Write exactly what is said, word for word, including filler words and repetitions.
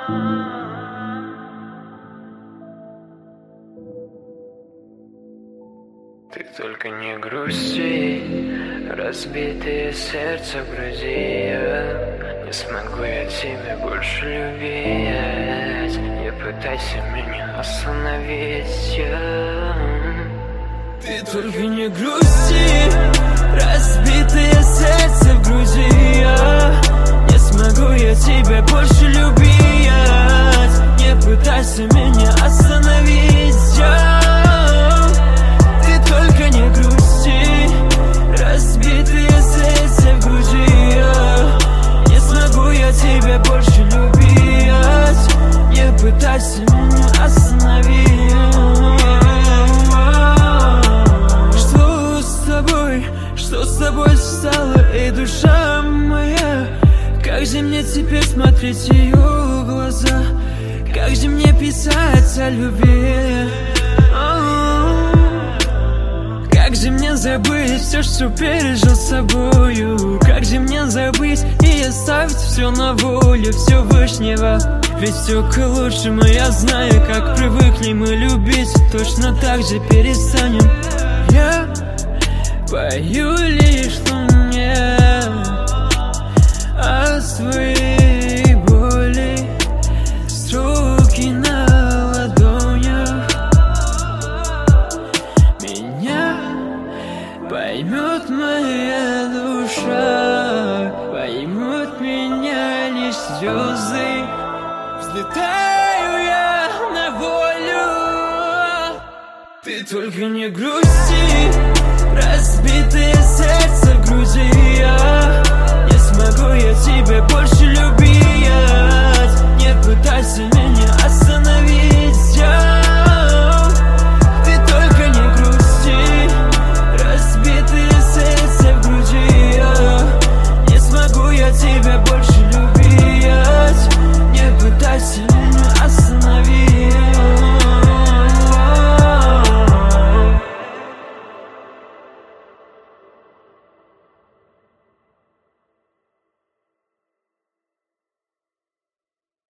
Ты только не грусти, разбитое сердце в груди. Не смогу я тебя больше любить. Не пытайся меня остановить. Ты только не грусти, разбитое сердце в груди. Не смогу я тебя больше любить. Не пытайся меня остановить. Только не грусти, разбитые сердце в груди. Не смогу я тебя больше любить. Не пытайся меня остановить. Что с тобой, что с тобой стало, эй, душа моя? Как же мне теперь смотреть ее глаза? Как же мне писать о любви? Как же мне забыть все, что пережил с собою? Как же мне забыть и оставить все на волю Всевышнего? Ведь все к лучшему, я знаю, как привыкли мы любить. Точно так же перестанем. Я пою лишь луне о своей боли. Строки на ладонях. Поймет моя душа, поймут меня лишь слезы. Взлетаю я на волю. Ты только не грусти, разбей.